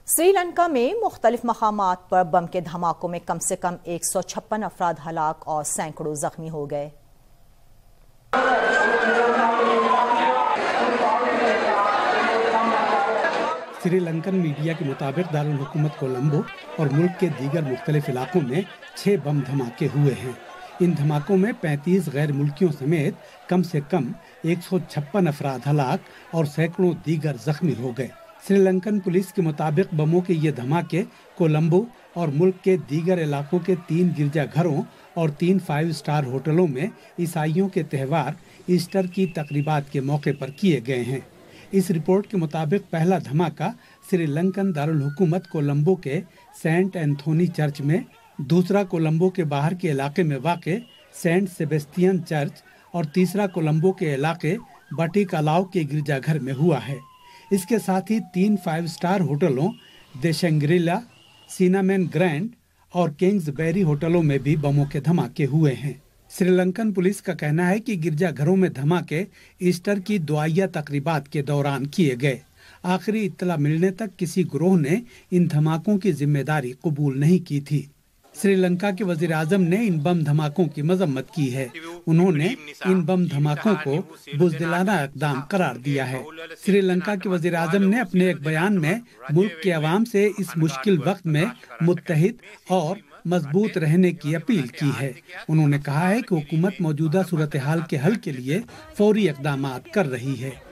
سری لنکا میں مختلف مقامات پر بم کے دھماکوں میں کم سے کم 156 افراد ہلاک اور سینکڑوں زخمی ہو گئے۔ سری لنکن میڈیا کے مطابق دارالحکومت کولمبو اور ملک کے دیگر مختلف علاقوں میں 6 بم دھماکے ہوئے ہیں۔ ان دھماکوں میں 35 غیر ملکیوں سمیت کم سے کم 156 افراد ہلاک اور سینکڑوں دیگر زخمی ہو گئے۔ سری لنکن پولیس کے مطابق بموں کے یہ دھماکے کولمبو اور ملک کے دیگر علاقوں کے 3 گرجا گھروں اور 3 5 اسٹار ہوٹلوں میں عیسائیوں کے تہوار ایسٹر کی تقریبات کے موقع پر کیے گئے ہیں۔ اس رپورٹ کے مطابق پہلا دھماکہ سری لنکن دارالحکومت کولمبو کے سینٹ اینتھونی چرچ میں، دوسرا کولمبو کے باہر کے علاقے میں واقع سینٹ سیبیسٹین چرچ اور تیسرا کولمبو کے علاقے بٹی کالاؤ کے گرجا گھر میں ہوا ہے۔ اس کے ساتھ ہی 3 5 اسٹار ہوٹلوں دی شنگریلا، سینامین گرینڈ اور کنگز بیری ہوٹلوں میں بھی بموں کے دھماکے ہوئے ہیں۔ سری لنکن پولیس کا کہنا ہے کہ گرجا گھروں میں دھماکے ایسٹر کی دعائیہ تقریبات کے دوران کیے گئے۔ آخری اطلاع ملنے تک کسی گروہ نے ان دھماکوں کی ذمہ داری قبول نہیں کی تھی۔ سری لنکا کے وزیر اعظم نے ان بم دھماکوں کی مذمت کی ہے۔ انہوں نے ان بم دھماکوں کو بزدلانہ اقدام قرار دیا ہے۔ سری لنکا کے وزیر اعظم نے اپنے ایک بیان میں ملک کے عوام سے اس مشکل وقت میں متحد اور مضبوط رہنے کی اپیل کی ہے۔ انہوں نے کہا ہے کہ حکومت موجودہ صورتحال کے حل کے لیے فوری اقدامات کر رہی ہے۔